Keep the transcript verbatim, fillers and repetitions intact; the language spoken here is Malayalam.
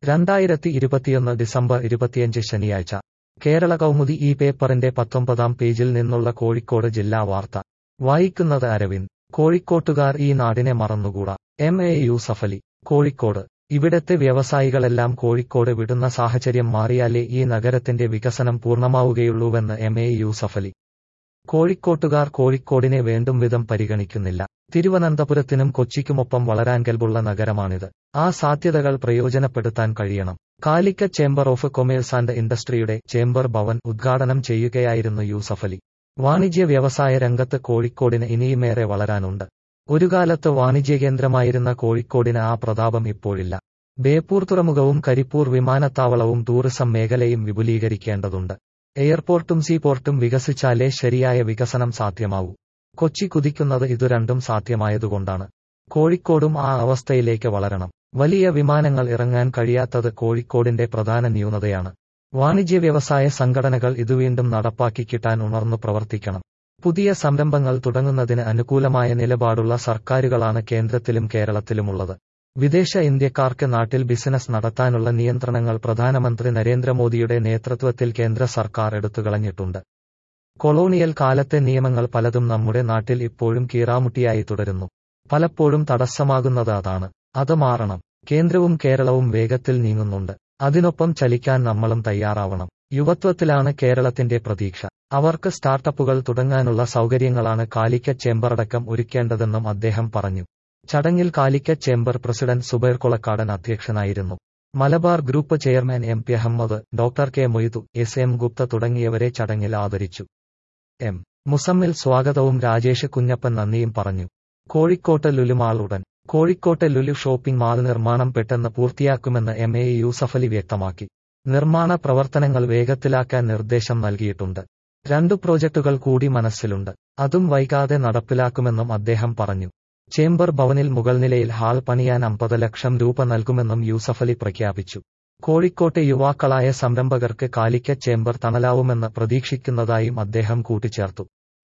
രണ്ടായിരത്തി ഇരുപത്തിയൊന്ന് ഡിസംബർ ഇരുപത്തിയഞ്ച് ശനിയാഴ്ച കേരള കൗമുദി ഈ പേപ്പറിന്റെ പത്തൊമ്പതാം പേജിൽ നിന്നുള്ള കോഴിക്കോട് ജില്ലാ വാർത്ത വായിക്കുന്നത് അരവിന്ദ്. കോഴിക്കോട്ടുകാർ ഈ നാടിനെ മറന്നുകൂടാ. M A Yusuffali. കോഴിക്കോട്. ഇവിടത്തെ വ്യവസായികളെല്ലാം കോഴിക്കോട് വിടുന്ന സാഹചര്യം മാറിയാലേ ഈ നഗരത്തിന്റെ വികസനം പൂർണ്ണമാവുകയുള്ളൂവെന്ന് എം എ യൂസഫലി. കോഴിക്കോട്ടുകാർ കോഴിക്കോടിനെ വേണ്ടും വിധം പരിഗണിക്കുന്നില്ല. തിരുവനന്തപുരത്തിനും കൊച്ചിക്കുമൊപ്പം വളരാൻ കെൽപ്പുള്ള നഗരമാണിത്. ആ സാധ്യതകൾ പ്രയോജനപ്പെടുത്താൻ കഴിയണം. Calicut chamber of commerce and ഇൻഡസ്ട്രിയുടെ ചേംബർ ഭവൻ ഉദ്ഘാടനം ചെയ്യുകയായിരുന്നു യൂസഫലി. വാണിജ്യ വ്യവസായ രംഗത്ത് കോഴിക്കോടിന് ഇനിയുമേറെ വളരാനുണ്ട്. ഒരുകാലത്ത് വാണിജ്യകേന്ദ്രമായിരുന്ന കോഴിക്കോടിന് ആ പ്രതാപം ഇപ്പോഴില്ല. ബേപ്പൂർ തുറമുഖവും കരിപ്പൂർ വിമാനത്താവളവും ടൂറിസം മേഖലയും വിപുലീകരിക്കേണ്ടതുണ്ട്. എയർപോർട്ടും സീപോർട്ടും വികസിച്ചാലേ ശരിയായ വികസനം സാധ്യമാവൂ. കൊച്ചി കുതിക്കുന്നത് ഇതു രണ്ടും സാധ്യമായതുകൊണ്ടാണ്. കോഴിക്കോടും ആ അവസ്ഥയിലേക്ക് വളരണം. വലിയ വിമാനങ്ങൾ ഇറങ്ങാൻ കഴിയാത്തത് കോഴിക്കോടിന്റെ പ്രധാന ന്യൂനതയാണ്. വാണിജ്യ വ്യവസായ സംഘടനകൾ ഇത് വീണ്ടും നടപ്പാക്കി കിട്ടാൻ ഉണർന്നു പ്രവർത്തിക്കണം. പുതിയ സംരംഭങ്ങൾ തുടങ്ങുന്നതിന് അനുകൂലമായ നിലപാടുള്ള സർക്കാരുകളാണ് കേന്ദ്രത്തിലും കേരളത്തിലുമുള്ളത്. വിദേശ ഇന്ത്യക്കാർക്ക് നാട്ടിൽ ബിസിനസ് നടത്താനുള്ള നിയന്ത്രണങ്ങൾ പ്രധാനമന്ത്രി നരേന്ദ്രമോദിയുടെ നേതൃത്വത്തിൽ കേന്ദ്ര സർക്കാർ എടുത്തുകളഞ്ഞിട്ടുണ്ട്. കൊളോണിയൽ കാലത്തെ നിയമങ്ങൾ പലതും നമ്മുടെ നാട്ടിൽ ഇപ്പോഴും കീറാമുട്ടിയായി തുടരുന്നു. പലപ്പോഴും തടസ്സമാകുന്നത് അതാണ്. അത് മാറണം. കേന്ദ്രവും കേരളവും വേഗത്തിൽ നീങ്ങുന്നുണ്ട്. അതിനൊപ്പം ചലിക്കാൻ നമ്മളും തയ്യാറാവണം. യുവത്വത്തിലാണ് കേരളത്തിന്റെ പ്രതീക്ഷ. അവർക്ക് സ്റ്റാർട്ടപ്പുകൾ തുടങ്ങാനുള്ള സൗകര്യങ്ങളാണ് കാലിക്കറ്റ് ചേംബറടക്കം ഒരുക്കേണ്ടതെന്നും അദ്ദേഹം പറഞ്ഞു. ചടങ്ങിൽ കാലിക്കറ്റ് ചേംബർ പ്രസിഡന്റ് സുബൈർ കൊളക്കാടൻ അധ്യക്ഷനായിരുന്നു. Malabar group chairman M P Ahammed, doctor K Moidu, S M Gupta തുടങ്ങിയവരെ ചടങ്ങിൽ ആദരിച്ചു. എം മുസമ്മിൽ സ്വാഗതവും രാജേഷ് കുഞ്ഞപ്പൻ നന്ദിയും പറഞ്ഞു. കോഴിക്കോട്ട് ലുലുമാൾ ഉടൻ. കോഴിക്കോട്ടെ ലുലു ഷോപ്പിംഗ് മാൾ നിർമ്മാണം പെട്ടെന്ന് പൂർത്തിയാക്കുമെന്ന് എം എ യൂസഫലി വ്യക്തമാക്കി. നിർമ്മാണ പ്രവർത്തനങ്ങൾ വേഗത്തിലാക്കാൻ നിർദ്ദേശം നൽകിയിട്ടുണ്ട്. രണ്ടു പ്രോജക്ടുകൾ കൂടി മനസ്സിലുണ്ട്. അതും വൈകാതെ നടപ്പിലാക്കുമെന്നും അദ്ദേഹം പറഞ്ഞു. ചേംബർ ഭവനിൽ മുകൾനിലയിൽ ഹാൾ പണിയാൻ അമ്പത് ലക്ഷം രൂപ നൽകുമെന്നും യൂസഫലി പ്രഖ്യാപിച്ചു. കോഴിക്കോട്ടെ യുവാക്കളായ സംരംഭകർക്ക് കാലിക്കറ്റ് ചേംബർ തണലാവുമെന്ന് പ്രതീക്ഷിക്കുന്നതായും അദ്ദേഹം കൂട്ടിച്ചേർത്തു.